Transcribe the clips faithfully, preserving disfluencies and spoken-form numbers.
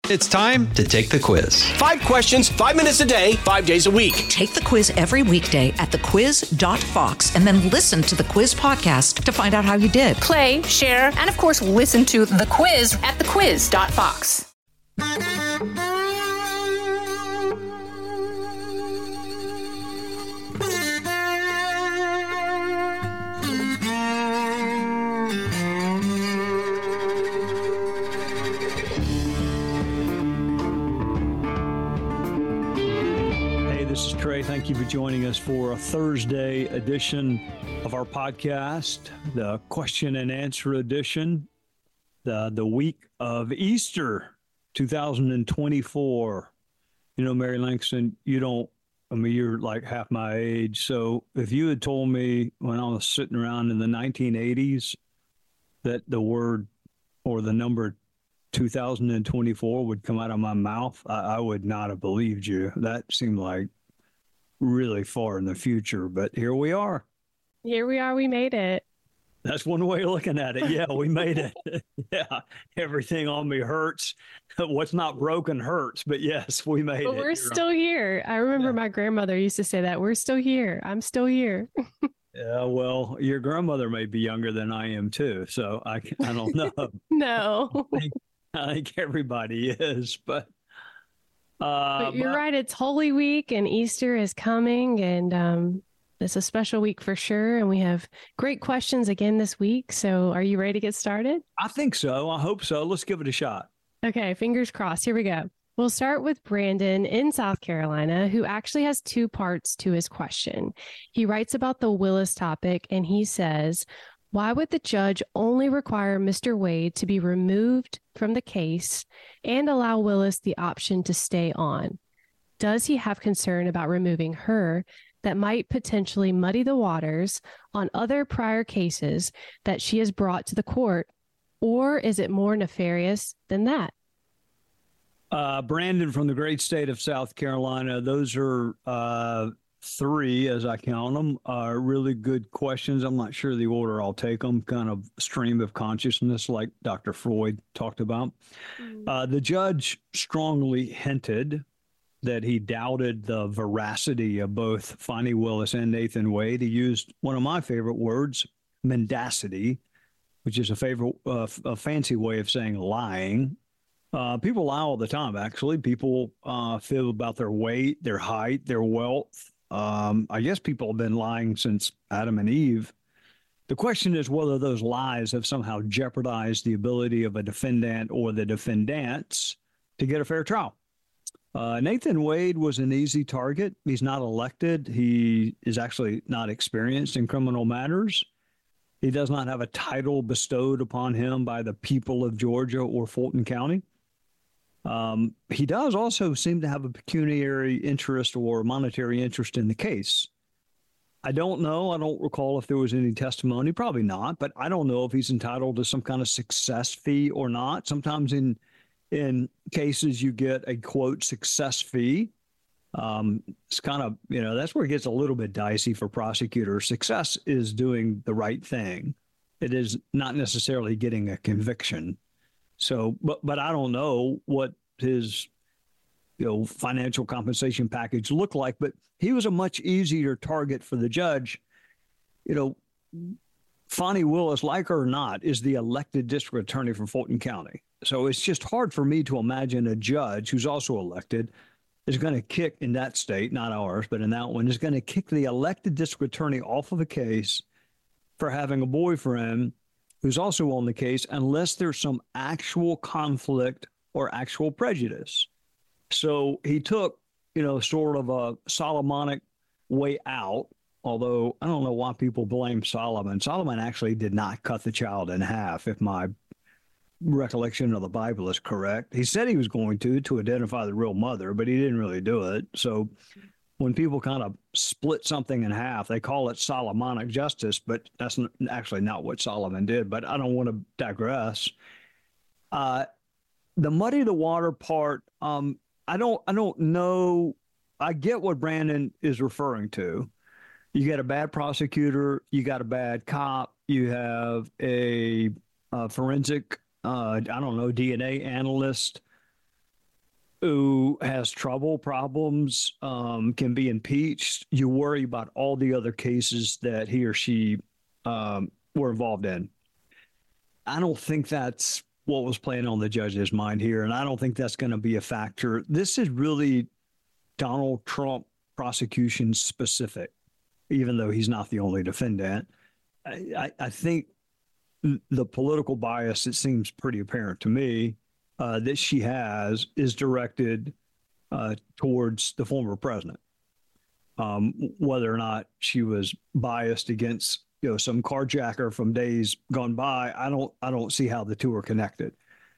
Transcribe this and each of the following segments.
It's time to take the quiz. Five questions, five minutes a day, five days a week. Take the quiz every weekday at the quiz dot fox and then listen to the quiz podcast to find out how you did. Play, share, and of course, listen to the quiz at the quiz dot fox. This is Trey. Thank you for joining us for a Thursday edition of our podcast, the question and answer edition, the, the week of Easter two thousand twenty-four. You know, Mary Langston, you don't, I mean, you're like half my age. So if you had told me when I was sitting around in the nineteen eighties that the word or the number two thousand twenty-four would come out of my mouth, I, I would not have believed you. That seemed like really far in the future, but here we are. Here we are. We made it. That's one way of looking at it. Yeah, we made it. Yeah, everything on me hurts. What's not broken hurts, but yes, we made but it. We're You're still right. here. I remember Yeah. my grandmother used to say that. We're still here. I'm still here. Yeah, well, your grandmother may be younger than I am too, so I, I don't know. No. I think, I think everybody is, but Uh, But you're but- right. It's Holy Week and Easter is coming, and um, it's a special week for sure. And we have great questions again this week. So are you ready to get started? I think so. I hope so. Let's give it a shot. Okay, fingers crossed. Here we go. We'll start with Brandon in South Carolina, who actually has two parts to his question. He writes about the Willis topic, and he says, why would the judge only require Mister Wade to be removed from the case and allow Willis the option to stay on? Does he have concern about removing her that might potentially muddy the waters on other prior cases that she has brought to the court, or is it more nefarious than that? Uh, Brandon from the great state of South Carolina. Those are uh, three, as I count them, are really good questions. I'm not sure the order I'll take them, kind of stream of consciousness like Doctor Freud talked about. Mm-hmm. Uh, the judge strongly hinted that he doubted the veracity of both Fani Willis and Nathan Wade. He used one of my favorite words, mendacity, which is a favorite, uh, a fancy way of saying lying. Uh, people lie all the time, actually. People uh, fib about their weight, their height, their wealth. Um, I guess people have been lying since Adam and Eve. The question is whether those lies have somehow jeopardized the ability of a defendant or the defendants to get a fair trial. Uh, Nathan Wade was an easy target. He's not elected. He is actually not experienced in criminal matters. He does not have a title bestowed upon him by the people of Georgia or Fulton County. Um, he does also seem to have a pecuniary interest or monetary interest in the case. I don't know. I don't recall if there was any testimony. Probably not, but I don't know if he's entitled to some kind of success fee or not. Sometimes in in cases you get a, quote, success fee. Um, it's kind of, you know, that's where it gets a little bit dicey for prosecutors. Success is doing the right thing. It is not necessarily getting a conviction. So, but but I don't know what his, you know, financial compensation package looked like, but he was a much easier target for the judge. You know, Fani Willis, like her or not, is the elected district attorney for Fulton County. So it's just hard for me to imagine a judge who's also elected is going to kick in that state, not ours, but in that one, is going to kick the elected district attorney off of a case for having a boyfriend who's also on the case, unless there's some actual conflict or actual prejudice. So he took, you know, sort of a Solomonic way out, although I don't know why people blame Solomon. Solomon actually did not cut the child in half, if my recollection of the Bible is correct. He said he was going to, to identify the real mother, but he didn't really do it. So when people kind of split something in half, they call it Solomonic justice, but that's n- actually not what Solomon did. But I don't want to digress. Uh, the muddy the water part, um, I don't, I don't know. I get what Brandon is referring to. You got a bad prosecutor, you got a bad cop, you have a, a forensic, uh, I don't know, D N A analyst who has trouble, problems, um, can be impeached, you worry about all the other cases that he or she um, were involved in. I don't think that's what was playing on the judge's mind here, and I don't think that's going to be a factor. This is really Donald Trump prosecution specific, even though he's not the only defendant. I, I, I think the political bias, it seems pretty apparent to me, uh, that she has is directed uh, towards the former president. Um, whether or not she was biased against, you know, some carjacker from days gone by, I don't, I don't see how the two are connected.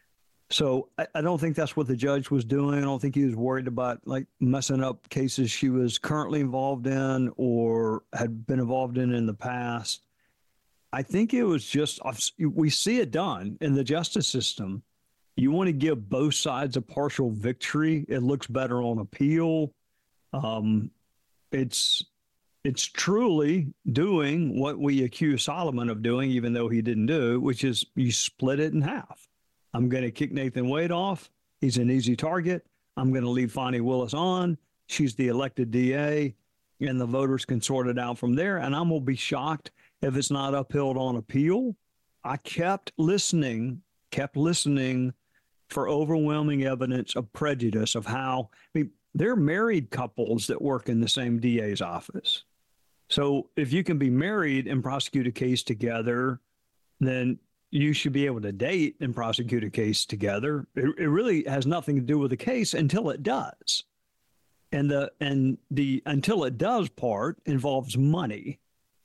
So I, I don't think that's what the judge was doing. I don't think he was worried about like messing up cases she was currently involved in or had been involved in in the past. I think it was just, we see it done in the justice system. You want to give both sides a partial victory. It looks better on appeal. Um, it's it's truly doing what we accuse Solomon of doing, even though he didn't do, which is you split it in half. I'm going to kick Nathan Wade off. He's an easy target. I'm going to leave Fani Willis on. She's the elected D A, and the voters can sort it out from there. And I'm going to be shocked if it's not upheld on appeal. I kept listening, kept listening for overwhelming evidence of prejudice of how, I mean, they're married couples that work in the same D A's office. So if you can be married and prosecute a case together, then you should be able to date and prosecute a case together. It, it really has nothing to do with the case until it does. And the and the until it does part involves money.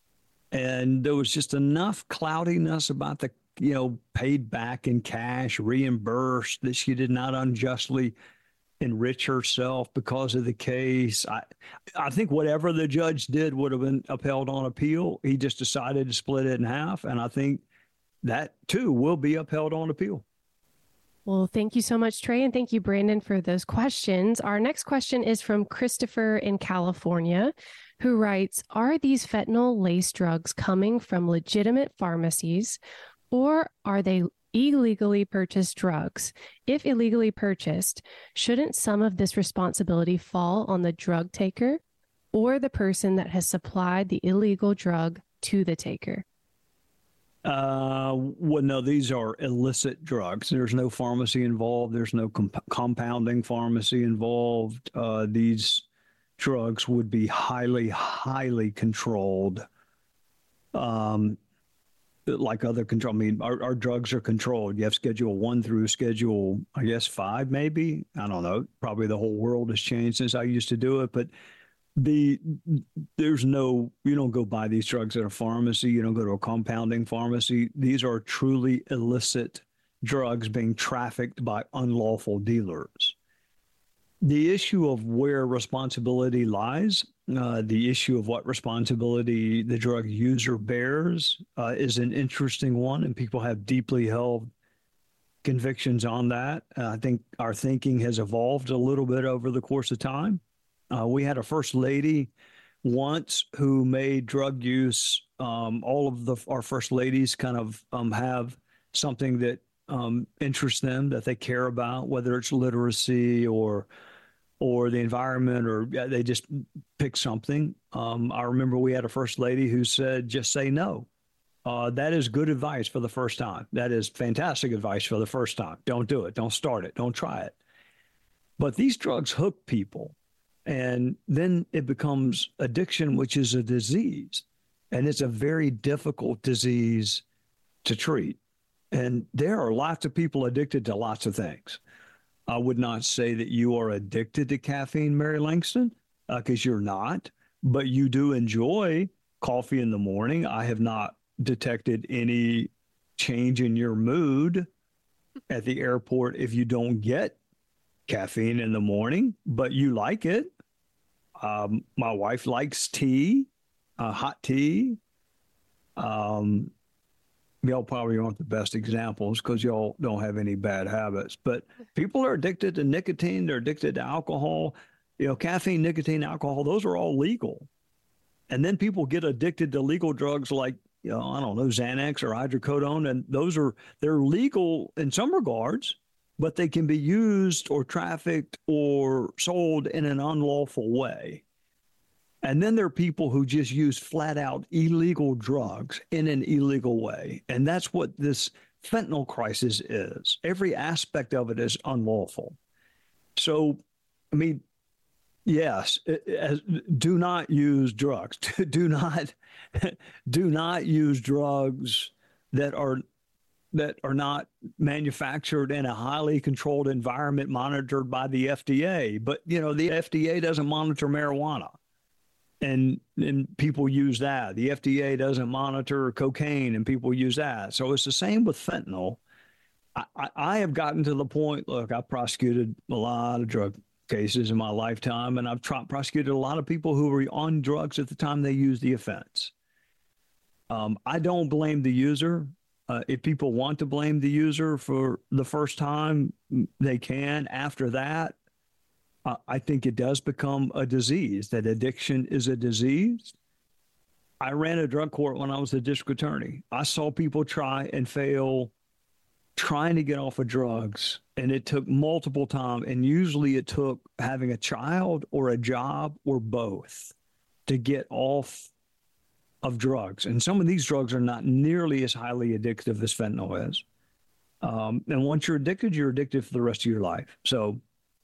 And there was just enough cloudiness about the, you know, paid back in cash, reimbursed, that she did not unjustly enrich herself because of the case. I, I think whatever the judge did would have been upheld on appeal. He just decided to split it in half. And I think that, too, will be upheld on appeal. Well, thank you so much, Trey. And thank you, Brandon, for those questions. Our next question is from Christopher in California, who writes, are these fentanyl-laced drugs coming from legitimate pharmacies, or are they illegally purchased drugs? If illegally purchased, shouldn't some of this responsibility fall on the drug taker or the person that has supplied the illegal drug to the taker? Uh, well, no, these are illicit drugs. There's no pharmacy involved. There's no comp- compounding pharmacy involved. Uh, these drugs would be highly, highly controlled. Um, like other control. I mean, our, our drugs are controlled. You have Schedule One through Schedule, I guess, five, maybe. I don't know. Probably the whole world has changed since I used to do it. But the there's no, you don't go buy these drugs at a pharmacy. You don't go to a compounding pharmacy. These are truly illicit drugs being trafficked by unlawful dealers. The issue of where responsibility lies, uh, the issue of what responsibility the drug user bears uh, is an interesting one, and people have deeply held convictions on that. Uh, I think our thinking has evolved a little bit over the course of time. Uh, we had a first lady once who made drug use. Um, all of the our first ladies kind of um, have something that um, interests them, that they care about, whether it's literacy or or the environment, or yeah, they just pick something. Um, I remember we had a first lady who said, just say no. Uh, that is good advice for the first time. That is fantastic advice for the first time. Don't do it. Don't start it. Don't try it. But these drugs hook people. And then it becomes addiction, which is a disease. And it's a very difficult disease to treat. And there are lots of people addicted to lots of things. I would not say that you are addicted to caffeine, Mary Langston, because uh, you're not. But you do enjoy coffee in the morning. I have not detected any change in your mood at the airport if you don't get caffeine in the morning, but you like it. Um, my wife likes tea, uh, hot tea. Um, y'all probably aren't the best examples because y'all don't have any bad habits, but people are addicted to nicotine. They're addicted to alcohol. You know, caffeine, nicotine, alcohol, those are all legal. And then people get addicted to legal drugs like, you know, I don't know, Xanax or hydrocodone. And those are, they're legal in some regards, but they can be used or trafficked or sold in an unlawful way. And then there are people who just use flat out illegal drugs in an illegal way. And that's what this fentanyl crisis is. Every aspect of it is unlawful. So, I mean, yes, as, do not use drugs. Do not, do not use drugs that are that are not manufactured in a highly controlled environment monitored by the F D A. But, you know, the F D A doesn't monitor marijuana. And, and people use that. The F D A doesn't monitor cocaine, and people use that. So it's the same with fentanyl. I, I, I have gotten to the point, look, I've prosecuted a lot of drug cases in my lifetime, and I've tra- prosecuted a lot of people who were on drugs at the time they used the offense. Um, I don't blame the user. Uh, if people want to blame the user for the first time, they can. After that, uh, I think it does become a disease, that addiction is a disease. I ran a drug court when I was a district attorney. I saw people try and fail trying to get off of drugs, and it took multiple times, and usually it took having a child or a job or both to get off of drugs. And some of these drugs are not nearly as highly addictive as fentanyl is. Um, and once you're addicted, you're addicted for the rest of your life. So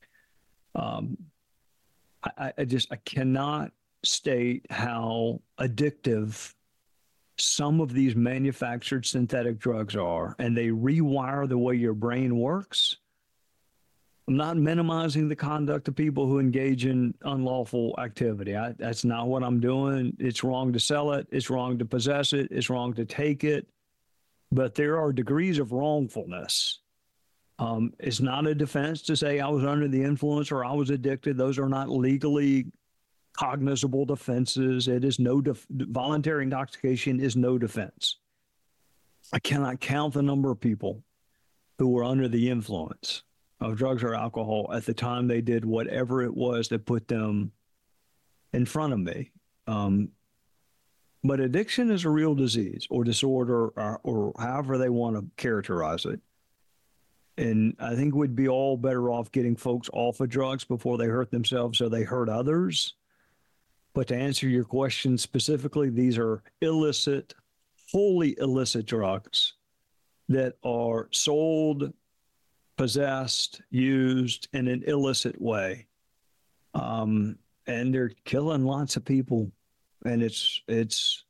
um, I, I just, I cannot state how addictive some of these manufactured synthetic drugs are, and they rewire the way your brain works. I'm not minimizing the conduct of people who engage in unlawful activity. I, that's not what I'm doing. It's wrong to sell it. It's wrong to possess it. It's wrong to take it. But there are degrees of wrongfulness. Um, it's not a defense to say I was under the influence or I was addicted. Those are not legally cognizable defenses. It is no def- voluntary intoxication is no defense. I cannot count the number of people who were under the influence of drugs or alcohol at the time they did whatever it was that put them in front of me. Um, but addiction is a real disease or disorder, or, or however they want to characterize it. And I think we'd be all better off getting folks off of drugs before they hurt themselves so they hurt others. But to answer your question specifically, these are illicit, wholly illicit drugs that are sold, possessed, used in an illicit way. Um, and they're killing lots of people. And it's, it's,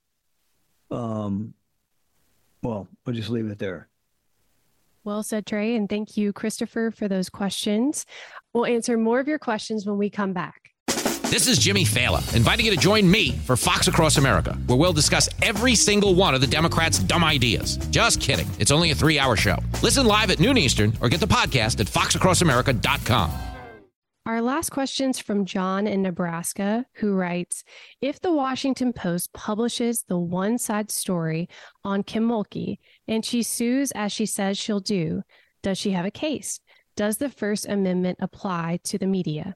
um, well, we'll just leave it there. Well said, Trey. And thank you, Christopher, for those questions. We'll answer more of your questions when we come back. This is Jimmy Fallon, inviting you to join me for Fox Across America, where we'll discuss every single one of the Democrats' dumb ideas. Just kidding. It's only a three-hour show. Listen live at noon Eastern or get the podcast at fox across america dot com. Our last question's from John in Nebraska, who writes, if the Washington Post publishes the one-side story on Kim Mulkey and she sues as she says she'll do, does she have a case? Does the First Amendment apply to the media?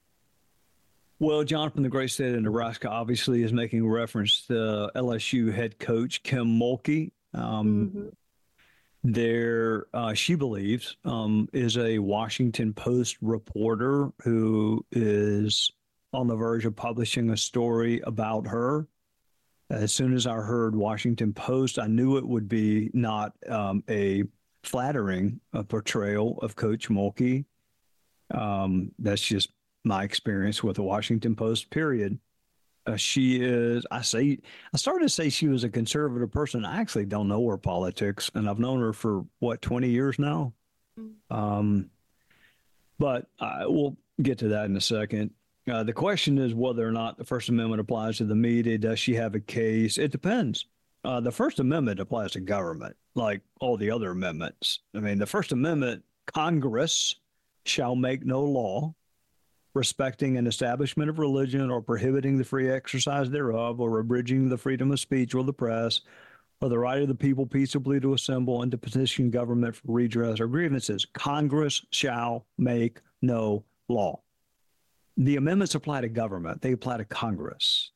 Well, John from the great state of Nebraska obviously is making reference to L S U head coach Kim Mulkey. Um, mm-hmm. There, uh, she believes, um, is a Washington Post reporter who is on the verge of publishing a story about her. As soon as I heard Washington Post, I knew it would be not um, a flattering uh, portrayal of Coach Mulkey. Um, that's just my experience with the Washington Post, period. Uh, she is, I say, I started to say she was a conservative person. I actually don't know her politics, and I've known her for, what, twenty years now? Mm-hmm. Um, but I, we'll get to that in a second. Uh, the question is whether or not the First Amendment applies to the media. Does she have a case? It depends. Uh, the First Amendment applies to government, like all the other amendments. I mean, the First Amendment, Congress shall make no law respecting an establishment of religion or prohibiting the free exercise thereof or abridging the freedom of speech or the press or the right of the people peaceably to assemble and to petition government for redress or grievances. Congress shall make no law. The amendments apply to government. They apply to Congress.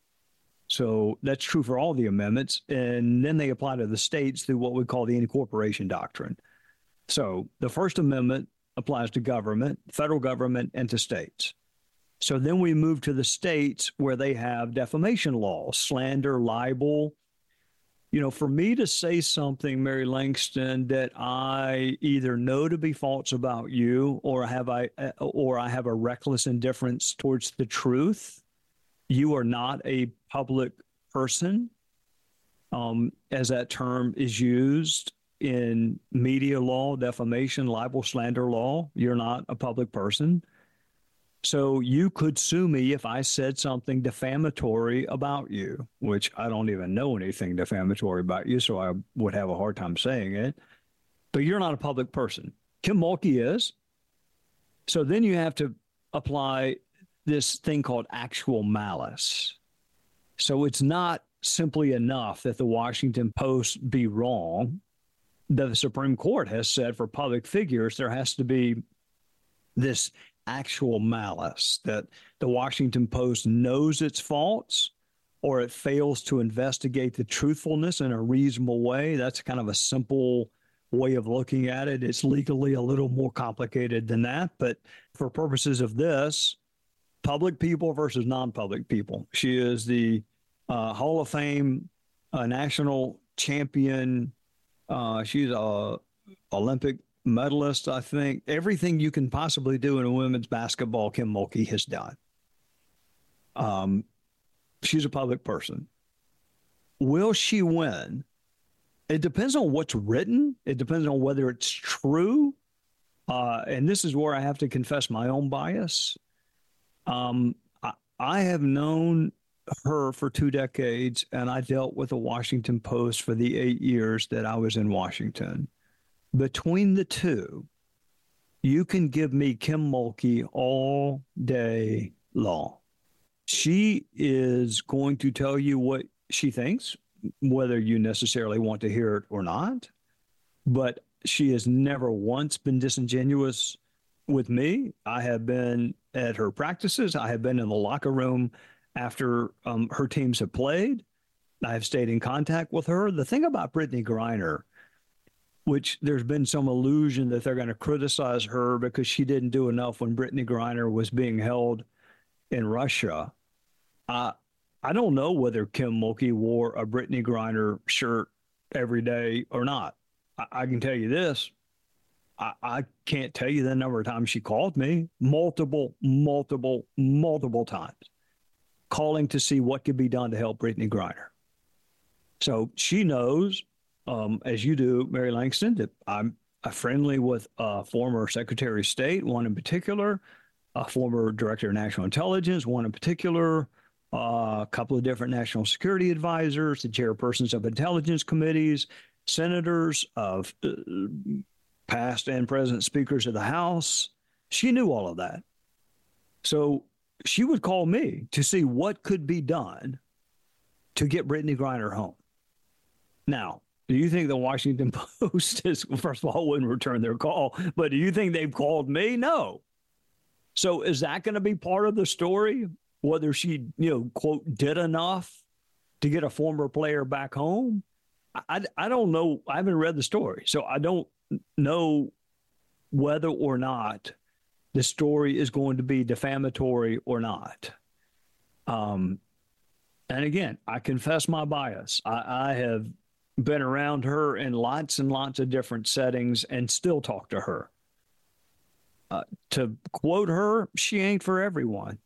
So that's true for all the amendments. And then they apply to the states through what we call the incorporation doctrine. So the First Amendment applies to government, federal government, and to states. So then we move to the states where they have defamation laws, slander, libel. You know, for me to say something, Mary Langston, that I either know to be false about you, or have I, or I have a reckless indifference towards the truth. You are not a public person, um, as that term is used in media law, defamation, libel, slander law. You're not a public person. So you could sue me if I said something defamatory about you, which I don't even know anything defamatory about you, so I would have a hard time saying it. But you're not a public person. Kim Mulkey is. So then you have to apply this thing called actual malice. So it's not simply enough that the Washington Post be wrong. The Supreme Court has said for public figures, there has to be this actual malice, that the Washington Post knows its faults or it fails to investigate the truthfulness in a reasonable way. That's kind of a simple way of looking at it. It's legally a little more complicated than that. But for purposes of this, public people versus non-public people. She is the uh, Hall of Fame uh, national champion. Uh, she's a Olympic medalist, I think. Everything you can possibly do in women's basketball, Kim Mulkey has done. Um, she's a public person. Will she win? It depends on what's written. It depends on whether it's true. Uh, and this is where I have to confess my own bias. Um, I, I have known her for two decades, and I dealt with the Washington Post for the eight years that I was in Washington. Between the two, you can give me Kim Mulkey all day long. She is going to tell you what she thinks, whether you necessarily want to hear it or not. But she has never once been disingenuous with me. I have been at her practices. I have been in the locker room after um, her teams have played. I have stayed in contact with her. The thing about Brittney Griner, which there's been some illusion that they're going to criticize her because she didn't do enough when Brittney Griner was being held in Russia. Uh, I don't know whether Kim Mulkey wore a Brittney Griner shirt every day or not. I, I can tell you this. I, I can't tell you the number of times she called me. Multiple, multiple, multiple times. Calling to see what could be done to help Brittney Griner. So she knows, Um, as you do, Mary Langston, that I'm uh, friendly with a former Secretary of State, one in particular, a former Director of National Intelligence, one in particular, uh, a couple of different national security advisors, the chairpersons of intelligence committees, senators, of uh, past and present speakers of the House. She knew all of that. So she would call me to see what could be done to get Brittney Griner home. Now, do you think the Washington Post is, first of all, wouldn't return their call, but do you think they've called me? No. So is that going to be part of the story? Whether she, you know, quote, did enough to get a former player back home? I, I don't know. I haven't read the story, so I don't know whether or not the story is going to be defamatory or not. Um, and again, I confess my bias. I, I have been around her in lots and lots of different settings and still talk to her. Uh, to quote her, she ain't for everyone.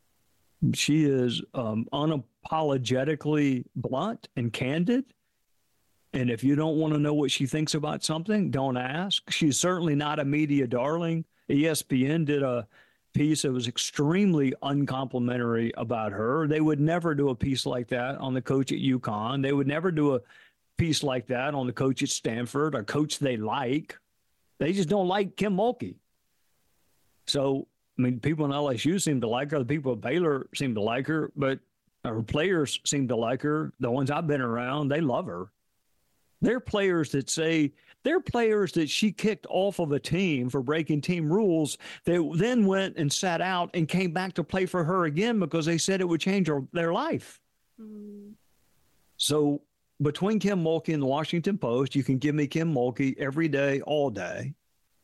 She is um, unapologetically blunt and candid. And if you don't want to know what she thinks about something, don't ask. She's certainly not a media darling. E S P N did a piece that was extremely uncomplimentary about her. They would never do a piece like that on the coach at UConn. They would never do a piece like that on the coach at Stanford, a coach they like. They just don't like Kim Mulkey. So, I mean, people in L S U seem to like her. The people at Baylor seem to like her, but her players seem to like her. The ones I've been around, they love her. They're players that say, they're players that she kicked off of a team for breaking team rules. They then went and sat out and came back to play for her again because they said it would change her, their life. Mm. So between Kim Mulkey and the Washington Post, you can give me Kim Mulkey every day, all day.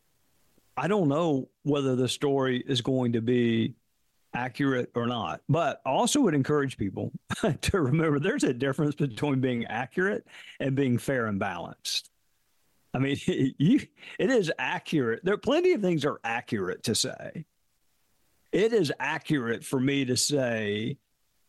I don't know whether the story is going to be accurate or not, but I also would encourage people to remember there's a difference between being accurate and being fair and balanced. I mean, you, it is accurate. There are plenty of things that are accurate to say. It is accurate for me to say,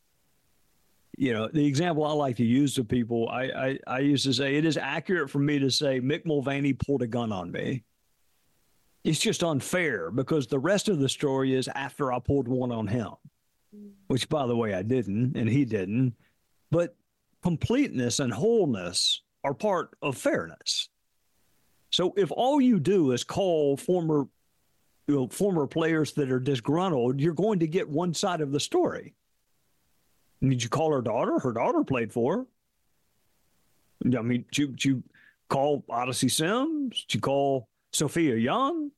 you know, the example I like to use to people, I, I, I used to say, it is accurate for me to say Mick Mulvaney pulled a gun on me. It's just unfair because the rest of the story is after I pulled one on him, which, by the way, I didn't and he didn't. But completeness and wholeness are part of fairness. So if all you do is call former, you know, former players that are disgruntled, you're going to get one side of the story. Did you call her daughter? Her daughter played for her. I mean, did you, did you call Odyssey Sims? Did you call Sophia Young?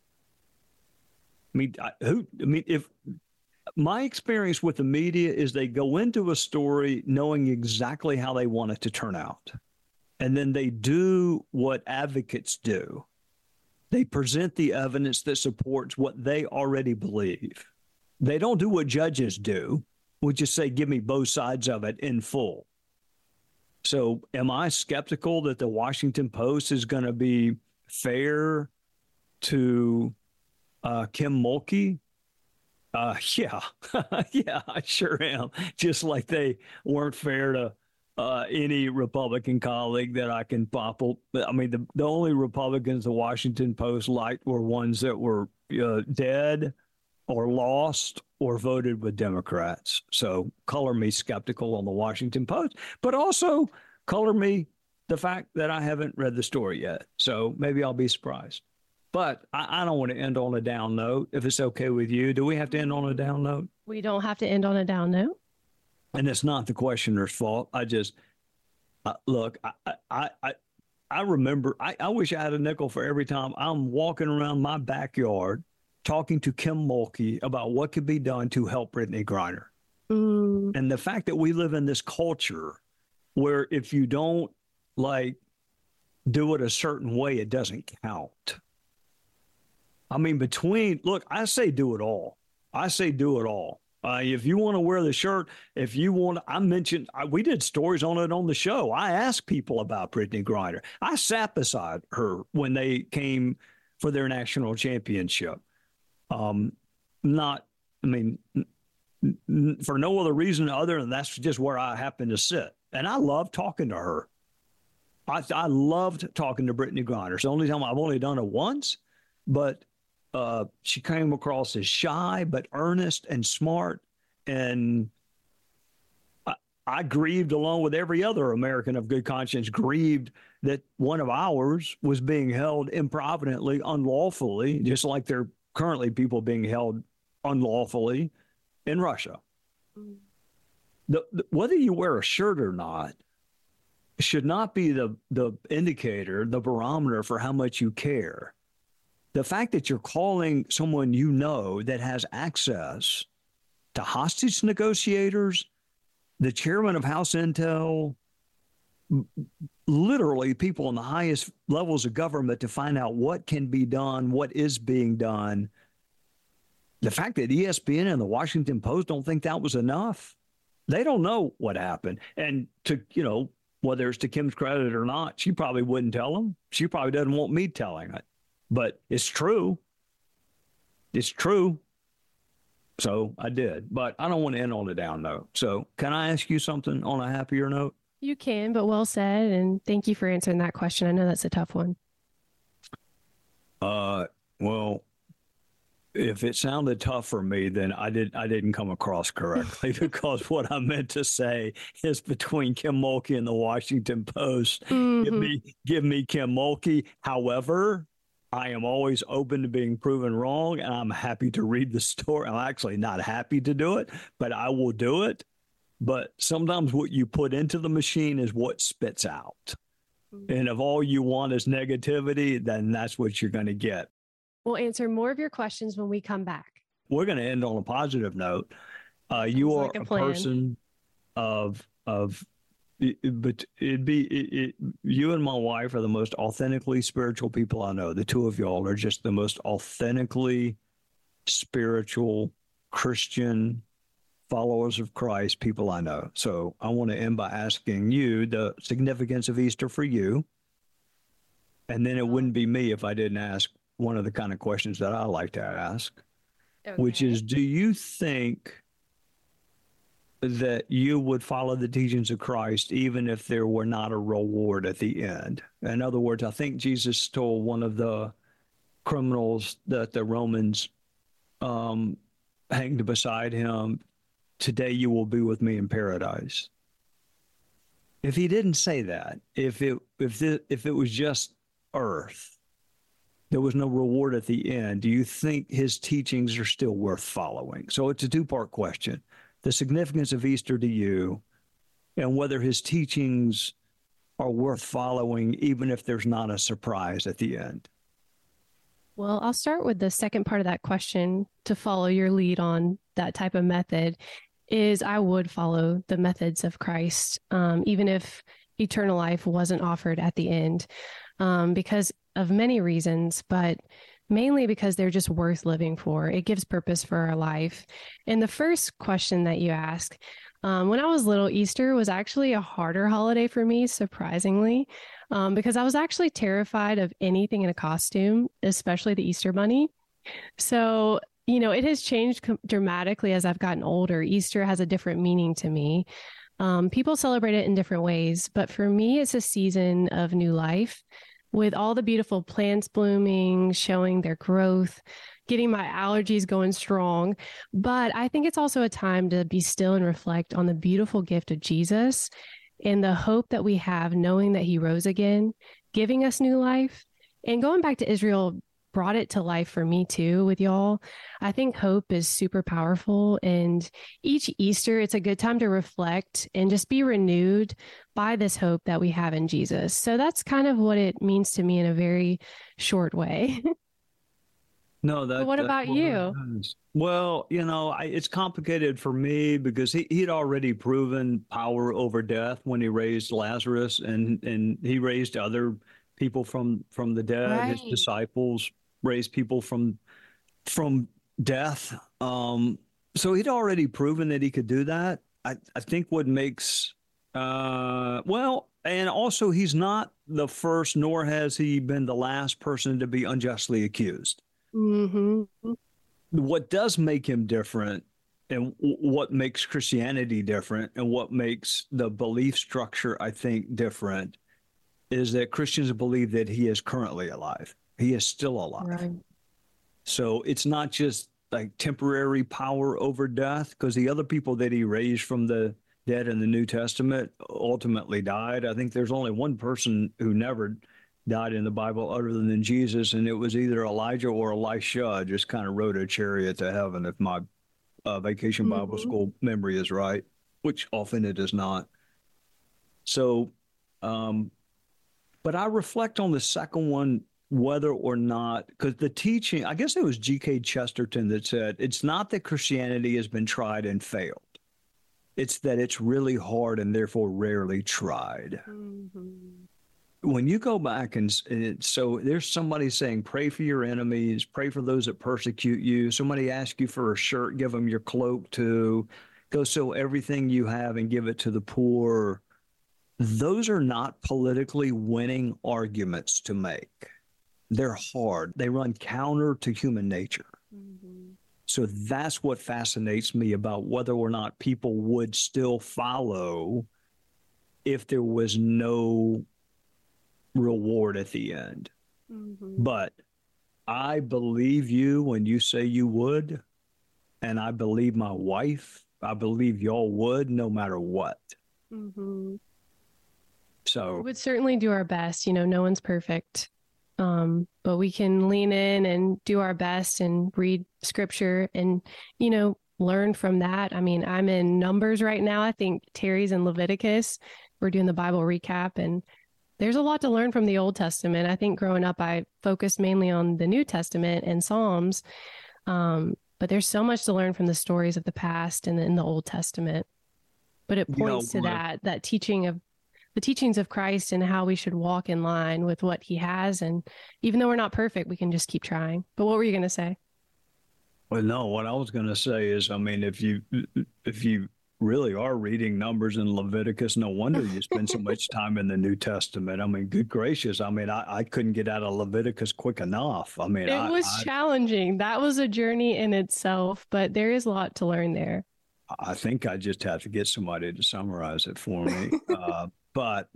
I mean, I, who? I mean, if my experience with the media is they go into a story knowing exactly how they want it to turn out, and then they do what advocates do. They present the evidence that supports what they already believe. They don't do what judges do, which is say, give me both sides of it in full. So am I skeptical that the Washington Post is going to be fair to uh, Kim Mulkey? Uh, yeah, yeah, I sure am. Just like they weren't fair to uh, any Republican colleague that I can pop up. I mean, the, the only Republicans the Washington Post liked were ones that were uh, dead or lost or voted with Democrats. So color me skeptical on the Washington Post, but also color me the fact that I haven't read the story yet. So maybe I'll be surprised. But I, I don't want to end on a down note, if it's okay with you. Do we have to end on a down note? We don't have to end on a down note. And it's not the questioner's fault. I just, uh, look, I, I, I, I remember, I, I wish I had a nickel for every time I'm walking around my backyard talking to Kim Mulkey about what could be done to help Brittany Griner. Mm. And the fact that we live in this culture where if you don't like do it a certain way, it doesn't count. I mean, between, look, I say do it all. I say do it all. Uh, if you want to wear the shirt, if you want, I mentioned, I, we did stories on it on the show. I asked people about Brittany Griner. I sat beside her when they came for their national championship. Um, not, I mean, n- n- for no other reason other than that's just where I happen to sit. And I love talking to her. I, I loved talking to Brittany Griner. It's the only time I've only done it once, but uh, she came across as shy, but earnest and smart. And I, I grieved along with every other American of good conscience, grieved that one of ours was being held improvidently, unlawfully, just like they're currently people being held unlawfully in Russia. The, the, whether you wear a shirt or not should not be the, the indicator, the barometer for how much you care. The fact that you're calling someone you know that has access to hostage negotiators, the chairman of House Intel, literally people in the highest levels of government to find out what can be done, what is being done. The fact that E S P N and the Washington Post don't think that was enough, they don't know what happened. And to, you know, whether it's to Kim's credit or not, she probably wouldn't tell them. She probably doesn't want me telling it, but it's true. It's true. So I did, but I don't want to end on a down note. So can I ask you something on a happier note? You can, but well said. And thank you for answering that question. I know that's a tough one. Uh, well, if it sounded tough for me, then I did. I didn't come across correctly because what I meant to say is between Kim Mulkey and the Washington Post. Mm-hmm. Give me, give me Kim Mulkey. However, I am always open to being proven wrong, and I'm happy to read the story. I'm actually not happy to do it, but I will do it. But sometimes what you put into the machine is what spits out. Mm-hmm. And if all you want is negativity, then that's what you're going to get. We'll answer more of your questions when we come back. We're going to end on a positive note. Uh, you are like a, a person of of it, but it'd be it, it, you and my wife are the most authentically spiritual people I know. The two of y'all are just the most authentically spiritual Christian followers of Christ people I know. So I want to end by asking you the significance of Easter for you. And then it wouldn't be me if I didn't ask one of the kind of questions that I like to ask, okay. which is, do you think that you would follow the teachings of Christ even if there were not a reward at the end? In other words, I think Jesus told one of the criminals that the Romans um, hanged beside him, today you will be with me in paradise. If he didn't say that, if it if the, if it was just earth, there was no reward at the end, do you think his teachings are still worth following? So it's a two-part question. The significance of Easter to you, and whether his teachings are worth following, even if there's not a surprise at the end. Well, I'll start with the second part of that question to follow your lead on that type of method. Is I would follow the methods of Christ, um, even if eternal life wasn't offered at the end, um, because of many reasons, but mainly because they're just worth living for. It gives purpose for our life. And the first question that you ask, um, when I was little, Easter was actually a harder holiday for me, surprisingly, um, because I was actually terrified of anything in a costume, especially the Easter bunny. So you know, it has changed dramatically as I've gotten older. Easter has a different meaning to me. Um, people celebrate it in different ways, but for me, it's a season of new life with all the beautiful plants blooming, showing their growth, getting my allergies going strong. But I think it's also a time to be still and reflect on the beautiful gift of Jesus and the hope that we have knowing that he rose again, giving us new life. And going back to Israel brought it to life for me too with y'all. I think hope is super powerful, and each Easter, it's a good time to reflect and just be renewed by this hope that we have in Jesus. So that's kind of what it means to me in a very short way. No, that. But what about you? Well, you know, I, it's complicated for me because he, he'd already proven power over death when he raised Lazarus, and, and he raised other people from, from the dead. Right. His disciples raised people from from death. Um, so he'd already proven that he could do that. I, I think what makes, uh, well, and also he's not the first, nor has he been the last person to be unjustly accused. Mm-hmm. What does make him different, and w- what makes Christianity different, and what makes the belief structure, I think, different, is that Christians believe that he is currently alive. He is still alive. Right. So it's not just like temporary power over death, because the other people that he raised from the dead in the New Testament ultimately died. I think there's only one person who never died in the Bible other than Jesus, and it was either Elijah or Elisha. Just kind of rode a chariot to heaven, if my uh, Vacation mm-hmm. Bible School memory is right, which often it is not. So, um, but I reflect on the second one, whether or not, because the teaching, I guess it was G K Chesterton that said, it's not that Christianity has been tried and failed. It's that it's really hard and therefore rarely tried. Mm-hmm. When you go back and, and it, so there's somebody saying, pray for your enemies, pray for those that persecute you. Somebody asks you for a shirt, give them your cloak too. Go sell everything you have and give it to the poor. Those are not politically winning arguments to make. They're hard. They run counter to human nature. Mm-hmm. So that's what fascinates me about whether or not people would still follow if there was no reward at the end. Mm-hmm. But I believe you when you say you would, and I believe my wife, I believe y'all would no matter what. Mm-hmm. So we would certainly do our best. You know, no one's perfect. Um, but we can lean in and do our best and read scripture and, you know, learn from that. I mean, I'm in Numbers right now. I think Terry's in Leviticus. We're doing the Bible recap, and there's a lot to learn from the Old Testament. I think growing up, I focused mainly on the New Testament and Psalms. Um, but there's so much to learn from the stories of the past and in the Old Testament. But it points you know, to that, that teaching of the teachings of Christ and how we should walk in line with what he has. And even though we're not perfect, we can just keep trying. But what were you going to say? Well, no, what I was going to say is, I mean, if you if you really are reading Numbers and Leviticus, no wonder you spend so much time in the New Testament. I mean, good gracious. I mean, I, I couldn't get out of Leviticus quick enough. I mean, it I, was I, challenging. That was a journey in itself, but there is a lot to learn there. I think I just have to get somebody to summarize it for me. uh, but,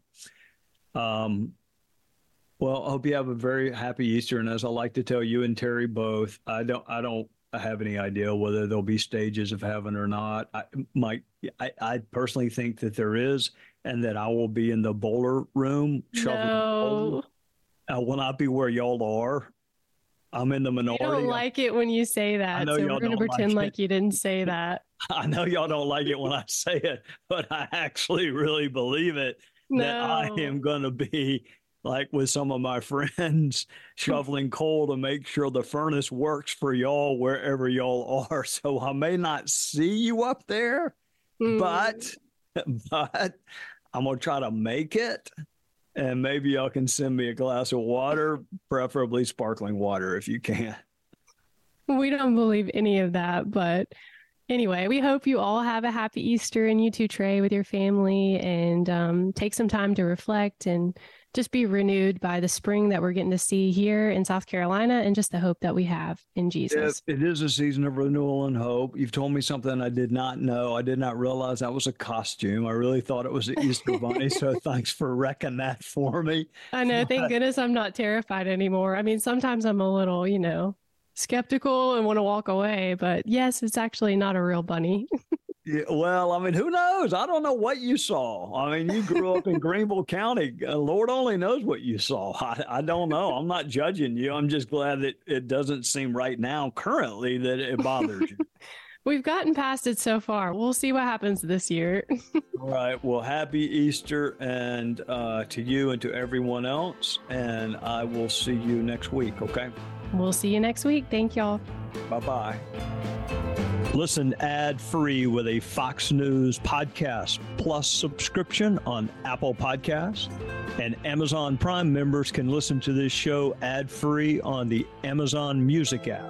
um, well, I hope you have a very happy Easter. And as I like to tell you and Terry both, I don't, I don't have any idea whether there'll be stages of heaven or not. I might, I, I personally think that there is, and that I will be in the bowler room shoveling. No. I will not be where y'all are. I'm in the minority. I don't like it when you say that, so we're going to pretend like, like you didn't say that. I know y'all don't like it when I say it, but I actually really believe it, no. that I am going to be like with some of my friends shoveling coal to make sure the furnace works for y'all wherever y'all are. So I may not see you up there, mm. but, but I'm going to try to make it. And maybe y'all can send me a glass of water, preferably sparkling water if you can. We don't believe any of that, but anyway, we hope you all have a happy Easter, and you too, Trey, with your family, and um, take some time to reflect and just be renewed by the spring that we're getting to see here in South Carolina, and just the hope that we have in Jesus. It, it is a season of renewal and hope. You've told me something I did not know. I did not realize that was a costume. I really thought it was an Easter bunny. So thanks for wrecking that for me. I know. Thank goodness I'm not terrified anymore. I mean, sometimes I'm a little, you know, skeptical and want to walk away, but yes, it's actually not a real bunny. Yeah, well, I mean, who knows? I don't know what you saw. I mean, you grew up in Greenville County. Uh, Lord only knows what you saw. I, I don't know. I'm not judging you. I'm just glad that it doesn't seem right now, currently, that it bothers you. We've gotten past it so far. We'll see what happens this year. All right. Well, happy Easter and uh, to you and to everyone else. And I will see you next week. Okay. We'll see you next week. Thank y'all. Bye-bye. Listen ad-free with a Fox News Podcast Plus subscription on Apple Podcasts. And Amazon Prime members can listen to this show ad-free on the Amazon Music app.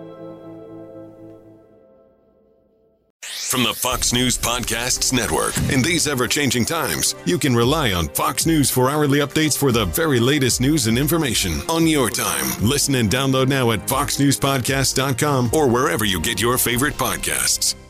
From the Fox News Podcasts Network. In these ever-changing times, you can rely on Fox News for hourly updates for the very latest news and information on your time. Listen and download now at fox news podcast dot com or wherever you get your favorite podcasts.